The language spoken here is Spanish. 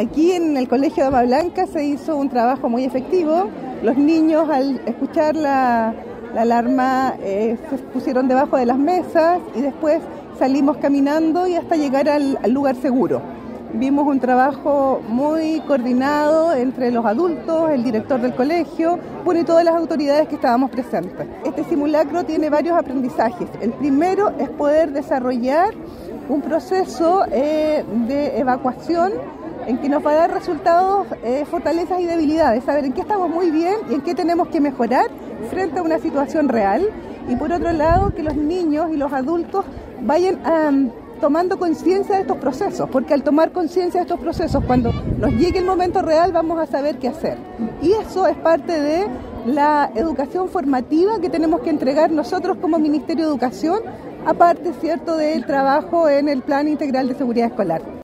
Aquí en el Colegio Dama Blanca se hizo un trabajo muy efectivo. Los niños, al escuchar la alarma, se pusieron debajo de las mesas y después salimos caminando y hasta llegar al lugar seguro. Vimos un trabajo muy coordinado entre los adultos, el director del colegio, y todas las autoridades que estábamos presentes. Este simulacro tiene varios aprendizajes. El primero es poder desarrollar un proceso de evacuación en que nos va a dar resultados, fortalezas y debilidades, saber en qué estamos muy bien y en qué tenemos que mejorar frente a una situación real. Y por otro lado, que los niños y los adultos vayan tomando conciencia de estos procesos, porque al tomar conciencia de estos procesos, cuando nos llegue el momento real, vamos a saber qué hacer. Y eso es parte de la educación formativa que tenemos que entregar nosotros como Ministerio de Educación, aparte, ¿cierto?, del trabajo en el Plan Integral de Seguridad Escolar.